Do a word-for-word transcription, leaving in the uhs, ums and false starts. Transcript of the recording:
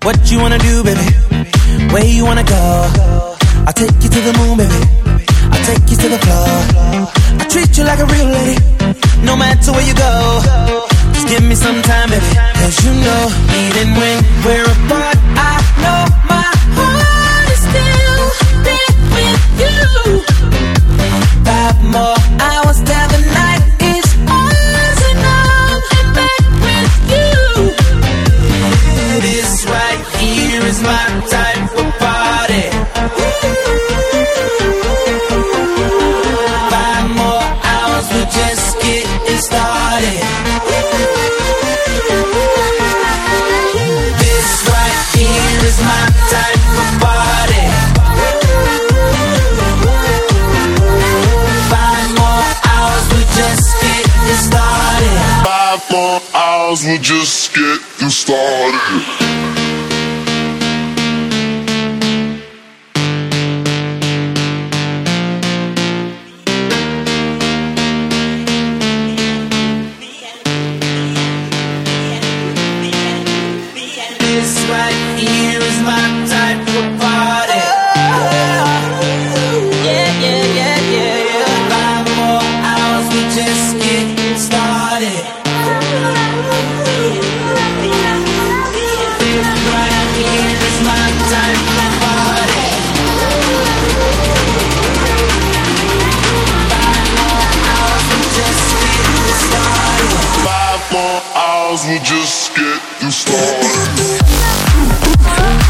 What you wanna do, baby? Where you wanna go? I'll take you to the moon, baby. I'll take you to the floor. I treat you like a real lady, no matter where you go. Just give me some time, baby, cause you know, even when we're apart, I know my heart is still there with you. Five more hours till the night is ours, and I'm back with you. This right here is my type of party. Five more hours, we're just getting started. This right here is my type of party. Five more hours, we're just getting started. Five more hours, we're just getting started. We'll just get you started.